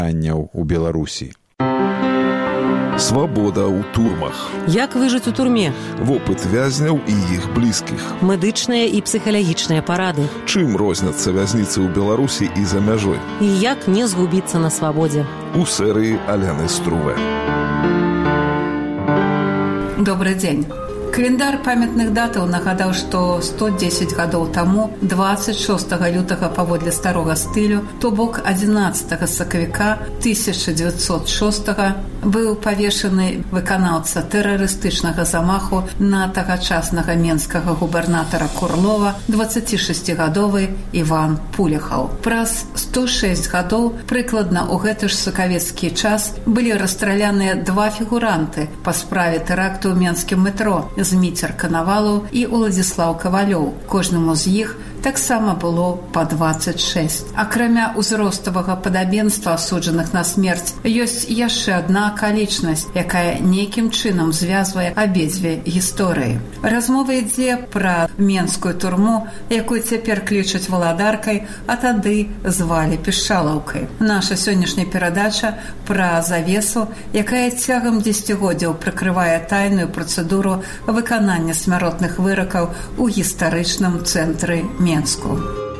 пытанняў у Беларусі. Свабода ў турмах. Як выжыць у турме? Вопыт вязняў і іх блізкіх. Медычныя і псіхалагічныя парады. Чым розняцца вязніцы ў Беларусі і за мяжой? І як не згубіцца на свабодзе? У серыі Аляны Струве. Добрый дзень. Календар памятных датаў нагадаў, што 110 гадоў таму, 26 лютага паводле старога стылю, то бок 11 сакавіка 1906 быў павешаны выканаўца тэрарыстычнага замаху на тагачаснага менскага губернатара Курлова 26-гадовы Іван Пулехаў. Праз 106 гадоў прыкладна ў гэты ж сакавецкі час былі расстраляныя два фігуранты па справе тэракту ў менскім метро Зміцер Канавалаў і Уладзіслаў Кавалёў. Кожнаму з іх таксама было па 26. Акрамя ўзроставага падабенства асуджаных на смерць, ёсць яшчэ адна акалічнасць, якая нейкім чынам звязвае абедзве гісторыі. Размова ідзе пра менскую турму, якую цяпер клічуць валадаркай, а тады звалі Пішалаўкай. Наша сённяшняя перадача пра завесу, якая цягам дзесяцігоддзяў прыкрывае тайную працэдуру выканання смяротных выракаў у гістарычным цэнтры Менску.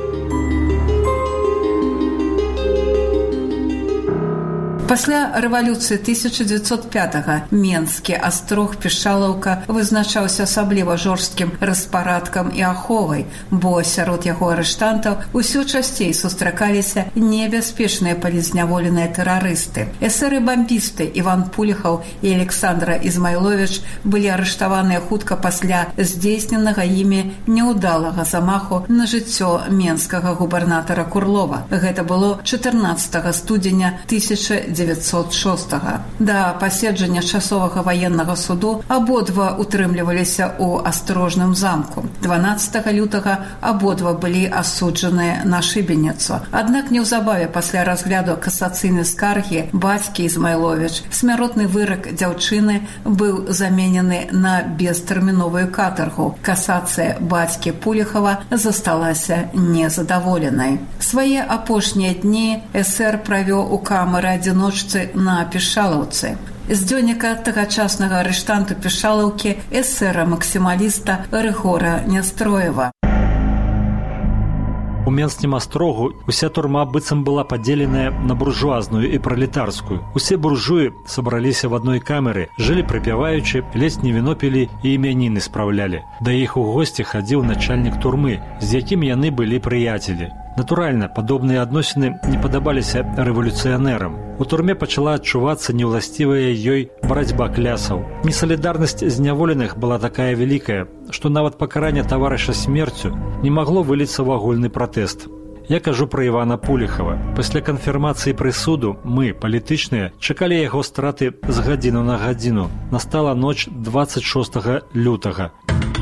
Пасля рэвалюцыі 1905-го Менскі астрог Пішалаўка вызначаўся асабліва жорсткім распарадкам і аховай, бо сярод яго арыштантаў усё часцей сустракаліся небяспечныя палізняволеныя тэрарысты. Эсэры-бамбісты Іван Пулехаў і Александра Ізмайловіч былі арыштаваныя хутка пасля здзейсненага імі няўдалага замаху на жыццё менскага губернатара Курлова. Гэта было 14 студзеня 1906. Да паседжання часовага ваеннага суду абодва утрымліваліся ў астрожным замку. 12 лютага абодва былі асуджаныя на шыбеніцу. Аднак неўзабаве пасля разгляду касацыйнай скаргі бацькі Ізмайловіч смяротны вырак дзяўчыны быў заменены на бестэрміновую катаргу. Касацыя бацькі Пулехава засталася незадаволенай. Свае апошнія дні эсэр правёў у камеры адзіночцы на Пішалаўцы. З дзённіка тагачаснага арыштанту Пішалаўкі эсэра-максімаліста Рыгора Нястроева. У Менскім астрогу уся турма быццам была падзеленая на буржуазную і пралетарскую. Усе буржуі сабраліся в адной камеры, жылі прыпяваючы, ледзь не віно пілі і імяніны спраўлялі. Да іх у госці хадзіў начальнік турмы, з якім яны былі прыяцелі. Натуральна, падобныя адносіны не падабаліся рэвалюцыянерам. У турме пачала адчувацца неўласцівая ёй барацьба клясаў. Несалідарнасць зняволеных была такая вялікая, што нават пакаранне таварыша смерцю не магло выліцца ў агульны пратэст. Я кажу пра Івана Пулехава. Пасля канфірмацыі прысуду мы, палітычныя, чакалі яго страты з гадзіну на гадзіну. Настала ноч 26 лютага.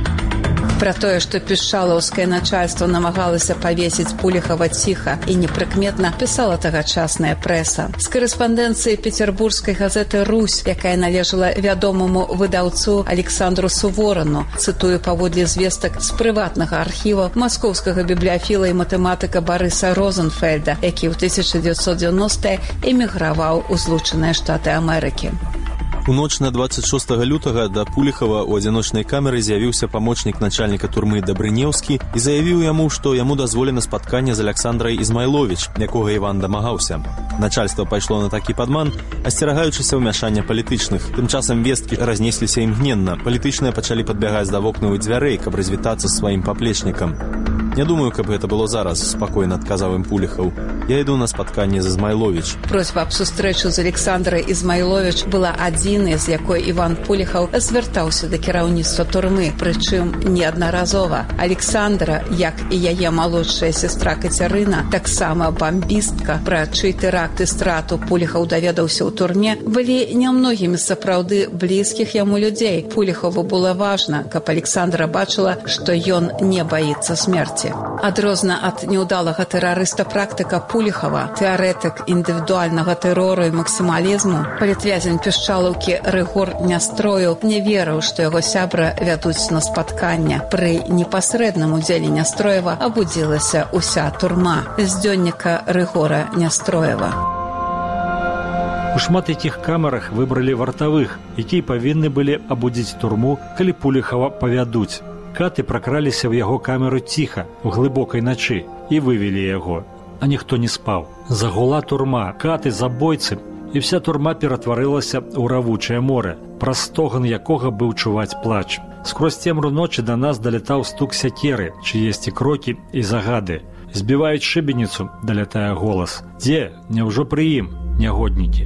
Пра тое, што пішалаўскае начальства намагалася павесіць Пулехава ціха і непрыкметна, пісала тагачасная прэса. З карэспандэнцыі пецярбургскай газеты «Русь», якая належала вядомаму выдаўцу Александру Суворану, цытую паводле звестак з прыватнага архіва маскоўскага бібліяфіла і матэматыка Барыса Розенфельда, які ў 1990-е эміграваў у Злучаныя Штаты Амерыкі. У ноч на 26 лютага да Пулехава ў адзіночнай камеры з'явіўся памочнік начальніка турмы Дабрынеўскі і заявіў яму, што яму дазволена спатканне з Александрай Ізмайловіч, якога Іван дамагаўся. Начальства пайшло на такі падман, асцерагаючыся ўмяшання палітычных. Тым часам весткі разнесліся імгненна. Палітычныя пачалі падбягаць да вокнаў і дзвярэй, каб развітацца з сваім паплечнікам. Не думаю, каб гэта было зараз, спакойна адказаў ім Пулехаў. Я іду на спатканне з Ізмайловіч. Просьба аб сустрэчу з Александрай Ізмайловіч была адзінай, з якой Іван Пулехаў звяртаўся да кіраўніцтва турмы, прычым неаднаразова. Александра, як і яе малодшая сестра Кацярына, таксама бамбістка, пра чый тэракт і страту Пулехаў даведаўся ў турме, былі нямногімі сапраўды блізкіх яму людзей. Пулехаву было важна, каб Александра бачыла, што ён не баіцца смерці. Адрозна ад няўдалага тэрарыста практыка Пулехава, тэарэтык індывідуальнага тэрору і максімалізму, палітвязень Пішалаўкі Рыгор Нястроеў не верыў, што яго сябра вядуць на спатканне. Пры непасрэдным удзеле Нястроева абудзілася. 'Абудзілася' уся турма. З дзённіка Рыгора Нястроева. ' У шмат якіх камерах выбралі вартавых, якія павінны былі абудзіць турму, калі Пуліхава павядуць. Каты пракраліся ў яго камеру ціха, у глыбокай начы, і вывелі яго. А ніхто не спаў. Загула турма, каты, забойцы, і вся турма ператварылася ў равучае море, праз стоган якога быў чуваць плач. Скрозь цемру ночы да нас далятаў стук сякеры, чыесьці крокі і загады. Збіваюць шыбеніцу, далятае голас. Дзе? Няўжо пры ім, нягоднікі?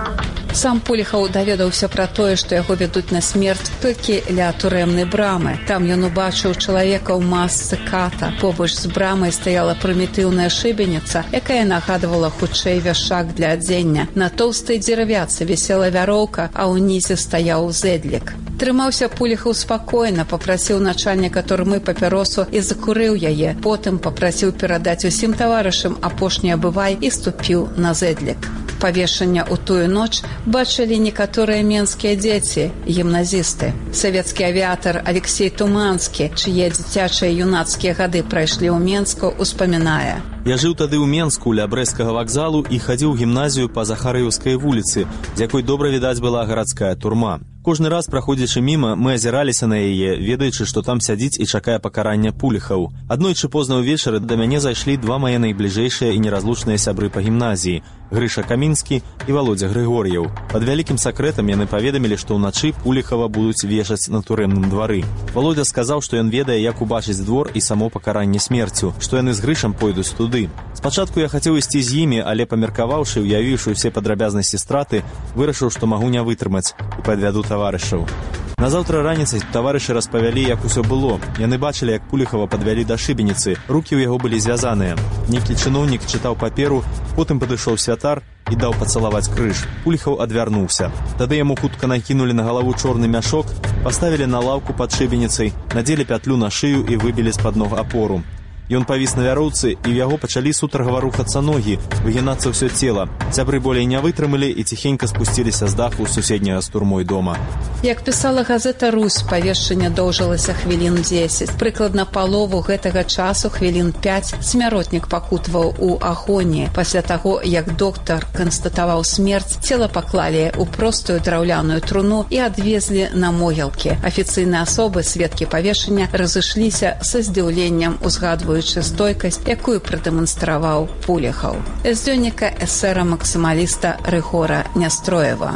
Сам Пуліхаў даведаўся пра тое, што яго вядуць на смерць толькі ля турэмнай брамы. Там ён убачыў чалавека ў масцы ката. Побач з брамай стаяла прымітыўная шыбеніца, якая нагадвала хутчэй вяшак для адзення. На тоўстай дзеравяцы вісела вяроўка, а ўнізе стаяў зэдлік. Трымаўся Пуліхаў спакойна, папрасіў начальніка турмы папяросу і закурыў яе. Потым папрасіў перадаць усім таварышам апошні абывай і ступіў на зэдлік. Павешання ў тую ноч бачылі некаторыя менскія дзеці, гімназісты. Савецкі авіятар Алексей Туманскі, чые дзіцячыя юнацкія гады прайшлі ў Менску, успамінае. Я жыў тады ў Менску ля Брэсцкага вакзалу і хадзіў у гімназію па Захарыўскай вуліцы, з якой добра відаць была гарадская турма. Кожны раз, праходзячы міма, мы азіраліся на яе, ведаючы, што там сядзіць і чакае пакарання Пуліхаў. Аднойчы позна ўвечары да мяне зайшлі два мае найбліжэйшыя і неразлучныя сябры па гімназіі – Грыша Камінскі і Володя Григор'еў. Пад вялікім сакрэтам яны паведамілі, што ўначы Пуліхава будуць вешаць на турэмным двары. Володя сказаў, што ён ведае, як убачыць двор і само пакаранне смерцю, што яны з Грышам пойдуць туды. Спачатку я хацеў ісці з імі, але памеркаваўшы, уявіўшы ўсе падрабязнасці страты, вырашыў, што магу не вытрымаць і падвяду таварышаў. Назаўтра раніцай таварышы распавялі, як усё было. Яны бачылі, як Пуліхава падвялі да шыбеніцы. Рукі ў яго былі звязаныя. Нейкі чыноўнік чытаў паперу, потым падышоў святар і даў пацалаваць крыж. Пуліхаў адвярнуўся. Тады яму хутка накінулі на галаву чорны мяшок, паставілі на лаўку пад шыбеніцай, надзелі пятлю на шыю і выбілі з-пад ног апору. Ён павіс на вяроўцы, і ў яго пачалі сутаргава рухацца ногі, выгінацца ўсё цела. Сябры болей не вытрымалі і ціхенька спусціліся з даху суседняга з турмой дома. Як пісала газета «Русь», павешчанне доўжылася хвілін 10. Прыкладна палову гэтага часу, хвілін 5, смяротнік пакутваў у агоніі. Пасля таго, як доктар канстатаваў смерць, цела паклалі ў простую драўляную труну і адвезлі на могілкі. Афіцыйныя асобы, сведкі павешання, разышліся са здзіўленнем, узгадваючы стойкасць, якую прадэманстраваў Пуліхаў. З дзённіка эсэра-максімаліста Рыгора Нястроева.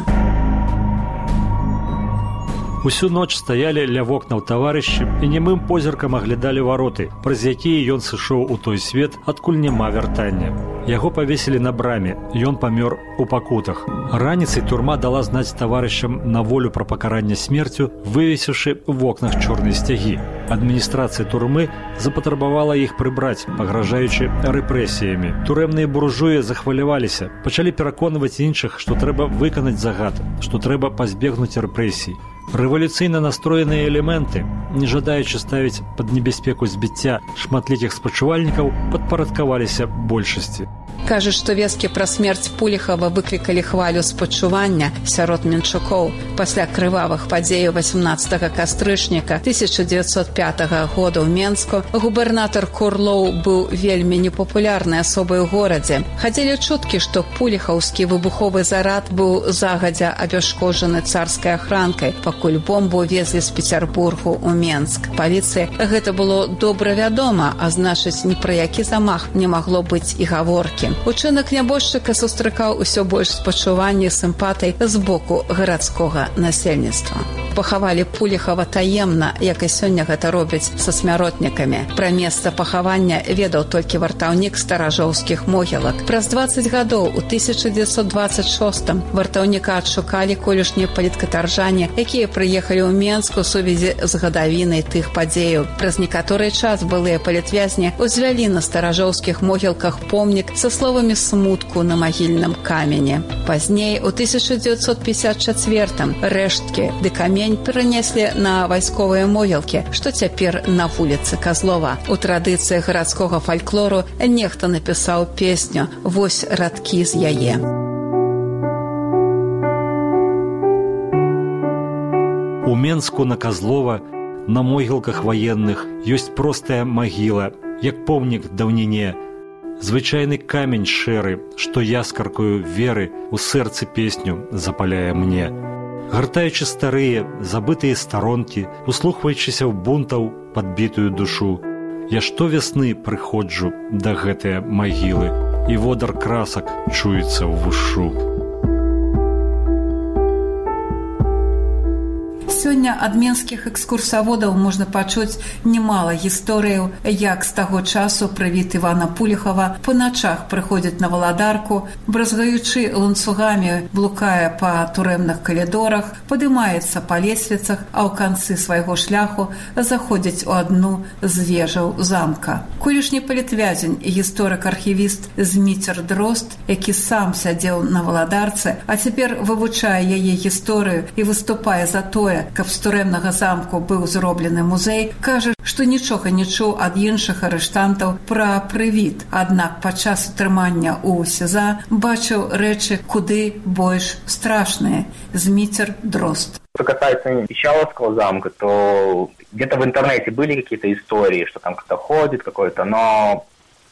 Усю ноч стаялі ля вокнаў таварышы і немым позіркам аглядалі вароты, праз якія ён сышоў у той свет, адкуль няма вяртання. Яго павесілі на браме, ён памёр у пакутах. Раніцай турма дала знаць таварышам на волю пра пакаранне смерцю, вывесіўшы ў вокнах чорныя сцягі. Адміністрацыя турмы запатрабавала іх прыбраць, пагражаючы рэпрэсіямі. Турэмныя буржуі захваляваліся, пачалі пераконваць іншых, што трэба выканаць загад, што трэба пазбегнуць рэпрэсій. Рэвалюцыйна настроеныя элементы, не жадаючы ставіць пад небяспеку збіцця шматлікіх спачувальнікаў, падпарадкаваліся большасці. Кажуць, што весткі пра смерць Пуліхава выклікалі хвалю спачування сярод менчукоў. Пасля крывавых падзеяў 18 кастрычніка 1905 года ў Менску губернатар Курлоў быў вельмі непапулярнай асобай у горадзе. Хадзілі чуткі, што пуліхаўскі выбуховы зарад быў загадзя абяшкоджаны царскай ахранкай, пакуль бомбу везлі з Пецярбургу ў Менск. Паліцыі гэта было добра вядома, а значыць, ні пра які замах не магло быць і гаворкі. Учынак нябожчыка сустракаў усё больш спачування і сімпатый з боку гарадскога насельніцтва. Пахавалі Пуліхава таемна, як і сёння гэта робяць са смяротнікамі. Пра месца пахавання ведаў толькі вартаўнік старажоўскіх могілак. Праз 20 гадоў, у 1926 вартаўніка адшукалі колішнія паліткатаржане, якія прыехалі ў Менск у сувязі з гадавінай тых падзеяў. Праз некаторы час былыя палітвязні узвялі на старажоўскіх могілках помнік са словамі смутку на магільным камені. Пазней, у 1954 рэшткі ды камень перанеслі на вайсковыя могілкі, што цяпер на вуліцы Казлова. У традыцыі гарадскога фальклору нехта напісаў песню, вось радкі з яе. У Менску на Казлова, на могілках ваенных, ёсць простая магіла, як помнік даўніне. Звычайны камень шэры, што яскаркаю веры у сэрцы песню запаляе мне. Гартаючы старыя, забытыя старонкі, услухваючыся ў бунтаў падбітую душу, я штовесны прыходжу да гэтыя магілы, і водар красак чуецца ў вушу. Сёння ад менскіх экскурсаводаў можна пачуць немала гісторыяў, як з таго часу прывід Івана Пуліхава па начах прыходзіць на Валадарку, бразгаючы ланцугамі блукае па турэмных калідорах, падымаецца па лесвіцах, а ў канцы свайго шляху заходзіць у адну з вежаў замка. Колішні палітвязень і гісторык-архівіст Зміцер Дрозд, які сам сядзеў на Валадарцы, а цяпер вывучае яе гісторыю і выступае за тое, каб з турэмнага замку быў зроблены музей, кажа, што нічога не чуў ад іншых арыштантаў пра прывід. Аднак падчас утрымання ў СІЗА бачыў рэчы куды больш страшныя. Зміцер Дрозд. Что касается Пищаловского замка, то где-то в интернете были какие-то истории, что там кто-то ходит какой-то, но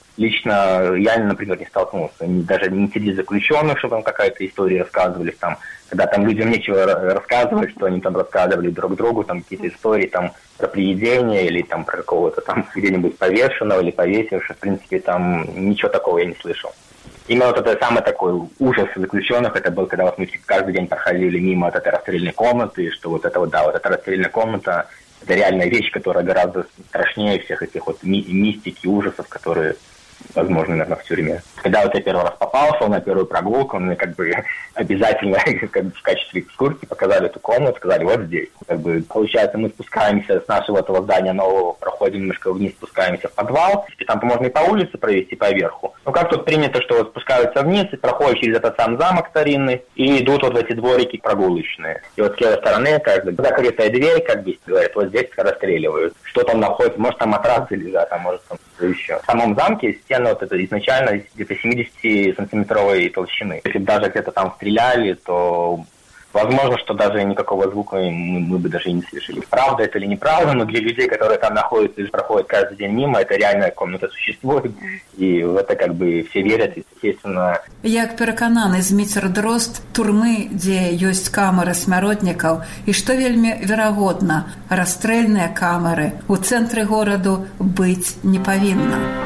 лично я, например, не столкнулся. Даже не среди заключенных, что там какая-то история рассказывали, там, когда там людям нечего рассказывать, что они там рассказывали друг другу, там какие-то истории там про привидения или там про какого-то там где-нибудь повешенного или повесившего. В принципе, там ничего такого я не слышал. Именно вот это самый такой ужас заключенных, это был, когда вот мы каждый день проходили мимо вот этой расстрельной комнаты, что вот это вот, да, вот эта расстрельная комната, это реальная вещь, которая гораздо страшнее всех этих вот мистики, ужасов, которые возможно, наверное, в тюрьме. Когда вот я первый раз попался на первую прогулку, мне как бы обязательно как бы, в качестве экскурсии показали эту комнату, сказали, вот здесь. Как бы, получается, мы спускаемся с нашего этого здания нового, проходим немножко вниз, спускаемся в подвал, и там можно и по улице провести, по верху. Но как тут принято, что вот спускаются вниз и проходят через этот сам замок старинный, и идут вот в эти дворики прогулочные. И вот с левой стороны, как бы, закрытая дверь, как бы, говорят, вот здесь расстреливают. Что там находится? Может, там матрасы лежат, а может, там еще. В самом замке стены вот это изначально где-то 70-сантиметровой толщины. Если бы даже где-то там стреляли, то возможно, что даже никакого звука мы бы даже и не слышали. Правда это или неправда, но для людей, которые там находятся и проходят каждый день мимо, это реальная комната существует, и в это как бы все верят, естественно. Як перакананы Зміцер Дрозд, турмы, дзе ёсць камеры смяротнікаў, і што вельмі верагодна, расстрэльныя камеры у цэнтры гораду быць не павінна.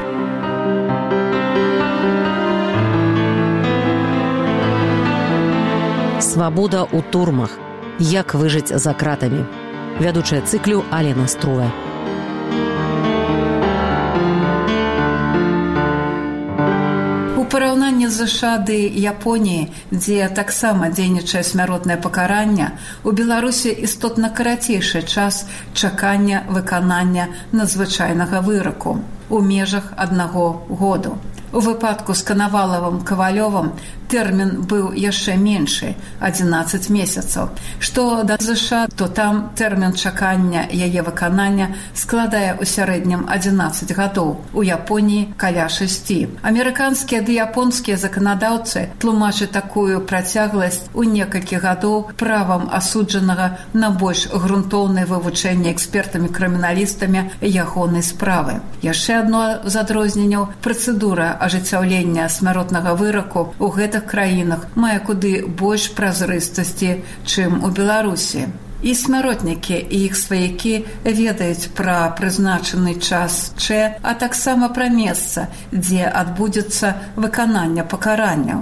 Свабода ў турмах. Як выжыць за кратамі. Вядучая цыклю Алена Струя. У параўнанні з ЗША ды Японіі, дзе таксама дзейнічае смяротнае пакаранне, у Беларусі істотна карацейшы час чакання выканання надзвычайнага выраку у межах 1 году. У выпадку з Канавалавым Кавалёвым тэрмін быў яшчэ меншы – 11 месяцаў. Што да ЗША, то там тэрмін чакання яе выканання складае ў сярэднім 11 гадоў, у Японіі – каля 6. Амерыканскія ды японскія заканадаўцы тлумачаць такую працягласць у некалькі гадоў правам асуджанага на больш грунтоўнае вывучэнне экспертамі-крыміналістамі ягонай справы. Яшчэ адно з адрозненняў – працэдура ажыццяўлення смяротнага выраку ў гэтых краінах мае куды больш празрыстасці, чым у Беларусі. І смяротнікі і іх сваякі ведаюць пра прызначаны час Ч, а таксама пра месца, дзе адбудзецца выкананне пакаранняў.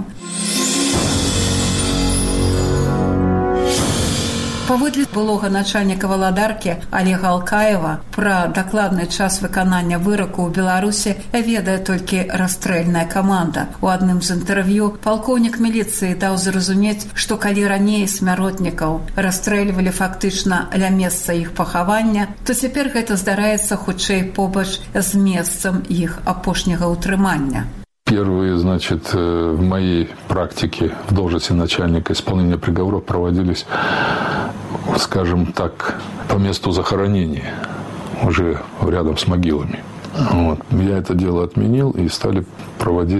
Паводле былога начальніка Валадаркі Олега Алкаева, пра дакладны час выканання выраку ў Беларусі ведае толькі расстрэльная каманда. У адным з інтэрв'ю палкоўнік міліцыі даў зразумець, што калі раней смяротнікаў расстрэльвалі фактычна ля месца іх пахавання, то цяпер гэта здараецца хутчэй побач з месцам іх апошняга ўтрымання. Первые, значит, в моей практике в должности начальника исполнения приговоров проводились, скажем так, по месту захоронения, уже рядом с могилами. Вот. Я это дело отменил и стали проводить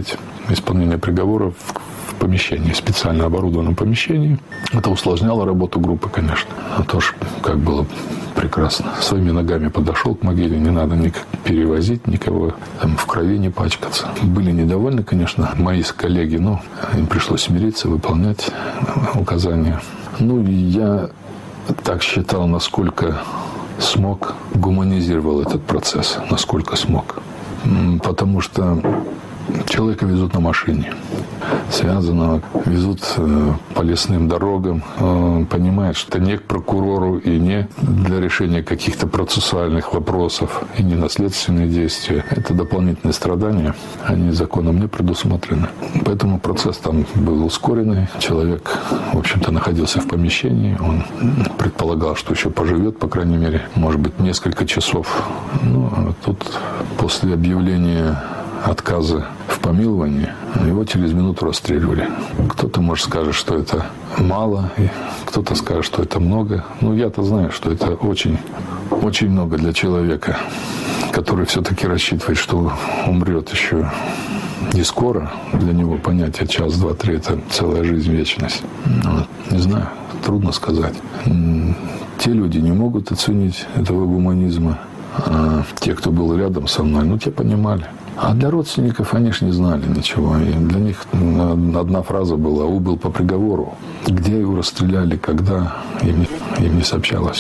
исполнения приговора в помещении, специально оборудованном помещении. Это усложняло работу группы, конечно. А то ж как было прекрасно. Своими ногами подошел к могиле, не надо перевозить никого, там, в крови не пачкаться. Были недовольны, конечно, мои коллеги, но им пришлось смириться, выполнять указания. Я так считал, насколько смог, гуманизировал этот процесс, насколько смог. Потому что человека везут на машине, связанного, везут по лесным дорогам. Он понимает, что это не к прокурору и не для решения каких-то процессуальных вопросов и не наследственные действия. Это дополнительные страдания, они законом не предусмотрены. Поэтому процесс там был ускоренный. Человек, в общем-то, находился в помещении. Он предполагал, что еще поживет, по крайней мере, может быть, несколько часов. А тут после объявления отказа в помиловании его через минуту расстреливали. Кто-то, может, скажет, что это мало, и кто-то скажет, что это много. Я-то знаю, что это очень, очень много для человека, который все-таки рассчитывает, что умрет еще не скоро. Для него понятие час, два, три – это целая жизнь, вечность. Не знаю, трудно сказать. Те люди не могут оценить этого гуманизма, а те, кто был рядом со мной, те понимали. А для родственников они ж не знали ничего. И для них одна фраза была: «Убыл по приговору». Где его расстреляли, когда, им не сообщалось.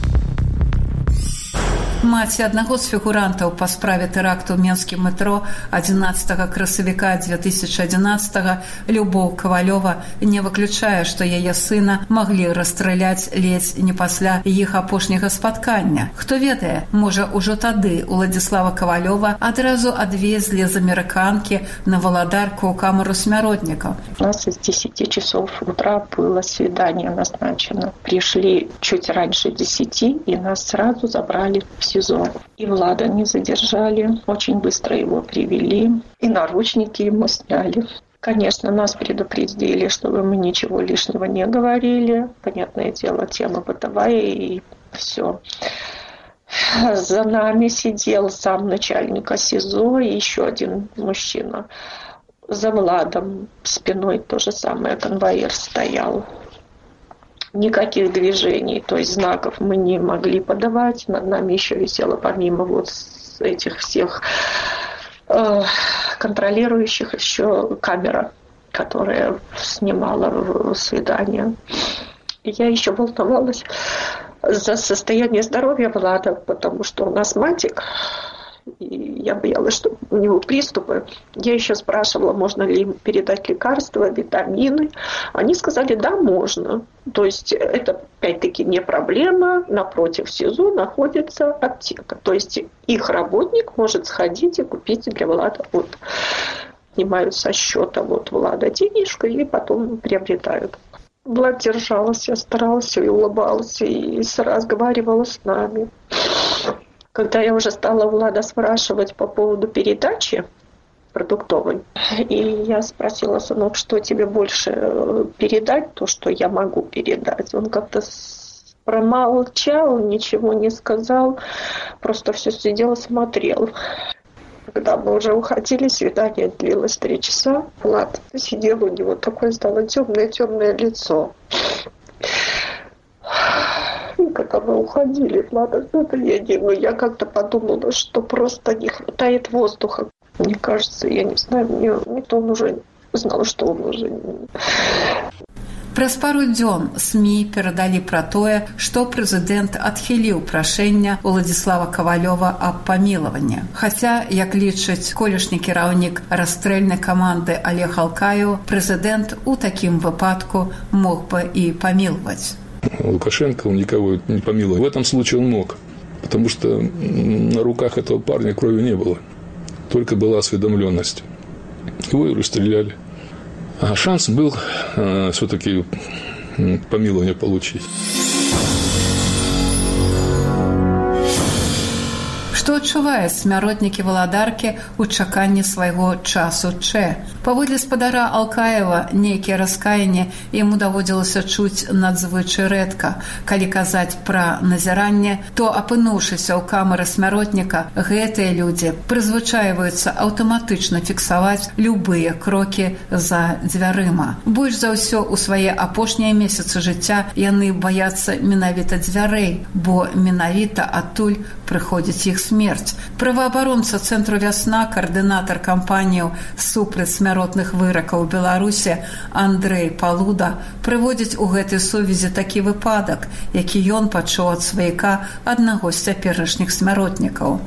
Маці аднаго з фігурантаў па справе тэракту ў менскім метро 11 красавіка 2011 Любоў Кавалёва не выключае, што яе сына маглі расстраляць ледзь не пасля іх апошняга спаткання. Хто ведае, можа, ужо тады Уладзіслава Кавалёва адразу адвезлі з амерыканкі на Валадарку ў камеру смяротнікаў. У нас с 10 часов утра было свидание назначено. Пришли чуть раньше 10, и нас сразу забрали в СИЗО. И Влада не задержали, очень быстро его привели, и наручники ему сняли. Конечно, нас предупредили, чтобы мы ничего лишнего не говорили. Понятное дело, тема бытовая, и все. За нами сидел зам начальника СИЗО и еще один мужчина. За Владом спиной то же самое, конвоир стоял. Никаких движений, то есть знаков мы не могли подавать. Над нами еще висела, помимо этих всех контролирующих, еще камера, которая снимала свидание. И я еще волновалась за состояние здоровья Влада, потому что он астматик. И я боялась, что у него приступы. Я еще спрашивала, можно ли им передать лекарства, витамины. Они сказали, да, можно. То есть это, опять-таки, не проблема. Напротив СИЗО находится аптека. То есть их работник может сходить и купить для Влада. Снимают со счета Влада денежку и потом приобретают. Влад держался, старался и улыбался, и разговаривала с нами. Когда я уже стала Влада спрашивать по поводу передачи продуктовой, и я спросила: сынок, что тебе больше передать, то, что я могу передать? Он как-то промолчал, ничего не сказал, просто все сидел и смотрел. Когда мы уже уходили, свидание длилось 3 часа, Влад сидел, у него такое стало темное лицо. И когда мы уходили, Влада, я как-то подумала, что просто не хватает воздуха. Мне кажется, я не знаю, мне он уже знал, что он уже... Праз пару дзён СМІ перадалі пра тое, што прэзідэнт адхіліў прашэнне Уладзіслава Кавалёва аб памілаванні. Хаця, як лічыць колішні кіраўнік расстрэльнай каманды Олег Алкаеў, прэзідэнт у такім выпадку мог бы і памілаваць. Лукашенко, он никого не помиловал. В этом случае он мог, потому что на руках этого парня крови не было. Только была осведомленность. Его и расстреляли. А шанс был все-таки помилование получить. Што адчувае смяротнікі валадаркі ў чаканні свайго часу Ч? Паводле спадара Алкаева, нейкія раскаянні яму даводзілася чуць надзвычай рэдка. Калі казаць пра назіранне, то, апынуўшыся ў камеры смяротніка, гэтыя людзі прызвычайваюцца аўтаматычна фіксаваць любыя крокі за дзвярыма. Больш за ўсё ў свае апошнія месяцы жыцця яны баяцца менавіта дзвярэй, бо менавіта адтуль прыходзіць іх смерць. Праваабаронца Цэнтру «Вясна», каардынатар кампаніяў супраць смяротных выракаў у Беларусі Андрэй Палуда прыводзіць у гэтай сувязі такі выпадак, які ён пачуў ад сваяка аднаго з цяперашніх смяротнікаў.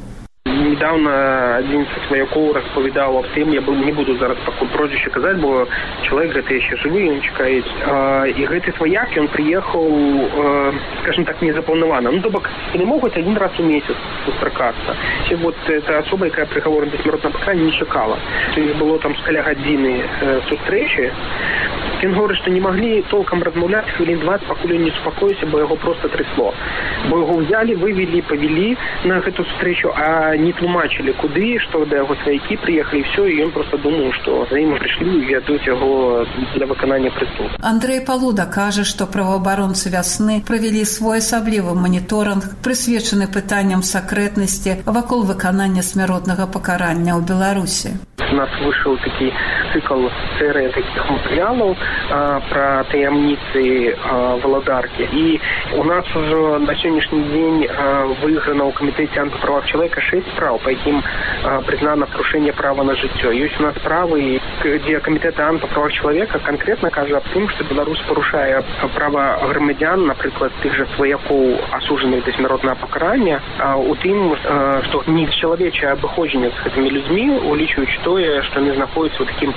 Недавно один со сваякоў распавядаў аб тым, я не буду зараз пакуль прозвішча казаць, бо чалавек гэты яшчэ жывы, ён чакае. І гэты сваяк, ён прыехаў, скажем так, незапланавана. То бок, яны могуць один раз у месяц сустракацца. І вот эта асоба, якая прыгаворана да смяротнага пакарання, не чакала. То есть было там каля гадзіны сустрэчы. Ён говорыць, што не маглі толкам размаўляць хвілін 20, пакуль ён не супакоіўся, бо яго проста трясло. Бо яго ўзялі, вывелі, павялі на гэту сустрэчу, а не тлумачылі куды, што да яго сваякі прыехалі, все, і ён проста думаў, што за ім прыйшлі і вядуць яго для выканання прыступу. Андрэй Палуда кажа, што праваабаронцы «Вясны» правялі своеасаблівы маніторынг, прысвечаны пытанням сакрэтнасці вакол выканання смяротнага пакарання ў Беларусі. У нас вышел такі цикл серии таких материалов про таямницы валадарки. И у нас уже на сегодняшний день выиграно у Комитете антиправах человека 6 справ, по яким признано нарушение права на жыццё. Есть у нас справы, где Комитет антиправах человека конкретно кажа аб тым, что Беларусь порушае права громадян, например, тых же свояков, осужденных до смертного покарания, у тым, что нечеловечее обыходжанне с этими людьми, улічваючи тое, что они находятся в таким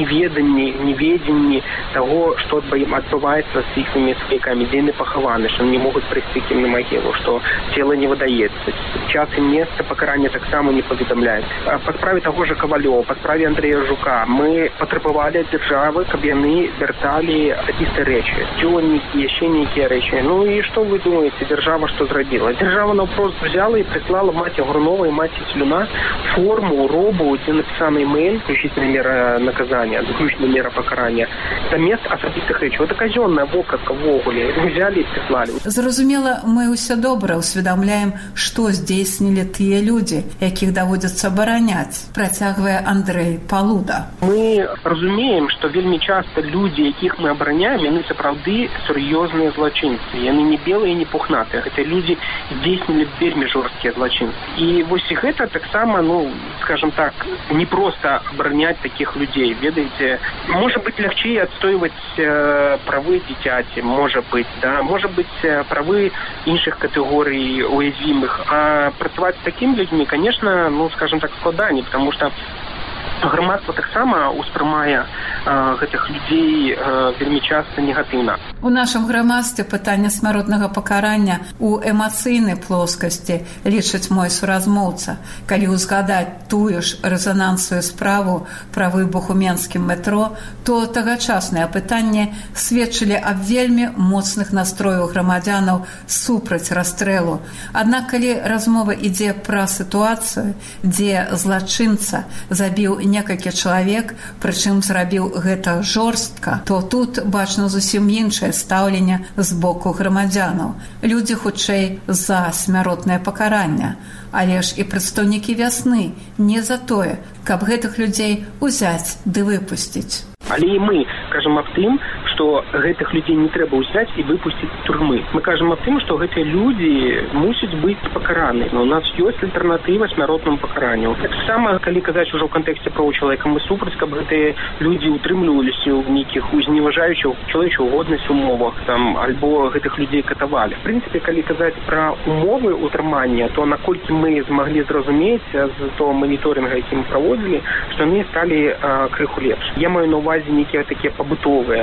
неведении того, что отбывается с их свояками, где они похованы, что они не могут прийти к ним на могилу, что тело не выдается. Час и место покарания так само не поведомляют. По справе того же Ковалева, по справе Андрея Жука мы потребовали от державы, чтобы они вертали такие речи, тённики, еще некие речи. Ну и что вы думаете, держава что зробила? Держава на вопрос взяла и прислала мать Огурнова и мать Слюна форму, робу, где написано имейл, включительная мера наказания, включительная мера покарания. Это место особистых речей. Это казенная воковка в Огуле. Взяли и прислали. Зразумела, мы ўсё добра усведомляем, што здзейснілі тыя людзі, якіх даводзіцца абараняць, працягвае Андрэй Палуда. Мы разумеем, што вельмі часта людзі, якіх мы абараняем, яны сапраўды сур'ёзныя злачынцы. Яны не белыя, не пухнатыя, хаця людзі здзейснілі вельмі жорсткія злачынцы. І вось гэта таксама, скажем так, не просто оборонять таких людей. Ведаете, может быть легче отстаивать правы дзіцяці, может быть, правы іншых категорий уязвимых. А працаваць с такими людьми, конечно, скажем так, складаней, потому что грамадства таксама успрымае гэтых людзей вельмі часта негатыўна. У нашым грамадстве пытанне смяротнага пакарання у эмацыйнай плоскасці, лічыць мой суразмоўца. Калі ўзгадаць тую ж рэзанансную справу пра выбух у менскім метро, то тагачасныя пытанні сведчылі аб вельмі моцных настрояў грамадзянаў супраць расстрэлу. Аднак, калі размова ідзе пра сітуацыю, дзе злачынца забіў некалькі чалавек, прычым зрабіў гэта жорстка, то тут бачна зусім іншае стаўленне з боку грамадзянаў. Людзі хутчэй за смяротнае пакаранне, але ж і прадстаўнікі «Вясны» не за тое, каб гэтых людзей узяць ды выпусціць. Але і мы кажам аб тым, што гэтых людзей не трэба ўзяць і выпусціць з турмы. Мы кажам аб тым, што гэтыя людзі мусяць быць пакараны. Но у нас ёсць альтэрнатыва смяротнаму пакаранню. Таксама, калі казаць ужо ў кантэксце правоў чалавека, мы супраць, каб гэтыя людзі утрымліваліся ў нейкіх зневажаючых чалавечую годнасць умовах, альбо гэтых людзей катавалі. В прынцыпе, калі казаць пра умовы утрымання, то наколькі мы змаглі зразумець з того маніторинга, які мы праводзілі, што яны сталі крыху лепш. Я маю на ўвазе нейкія такія пабытовыя,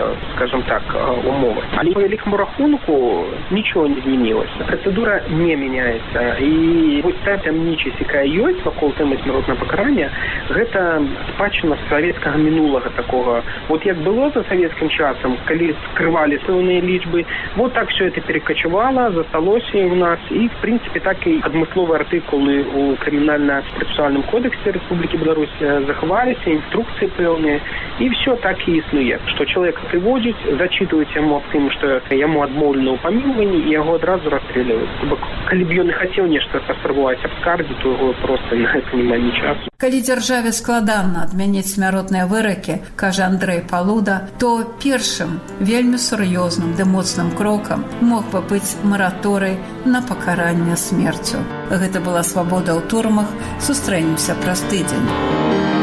скажем так, умовы. Але по великому рахунку ничего не изменилось. Процедура не меняется. И вот та тямнічасць, якая ёсць вакол тэмы смяротнага пакарання, гэта спадчына савецкага мінулага такого. Вот як было за савецкім часам, калі скрывали пэўныя лічбы, вот так все это перекочевало, засталося у нас. И, в принципе, так и адмысловыя артыкулы у Крымінальна-працэсуальным кодексе Республики Беларусь захаваліся, инструкции пэўныя. И все так и існуе. Что человека приводят, зачитывают ему о том, что ему адмоўлена ў памілванні, и его одразу расстреливают. Калі б ён і хацеў нешта паспрабаваць абскардзіць, то его просто на это няма ні часу. Калі дзяржаве складана адмяніць смяротныя выракі, кажа Андрэй Палуда, то першым, вельмі сур'ёзным ды моцным крокам мог бы быць мараторый на пакаранне смерцю. Гэта была «Свабода ў турмах». Сустрэнемся праз тыдзень.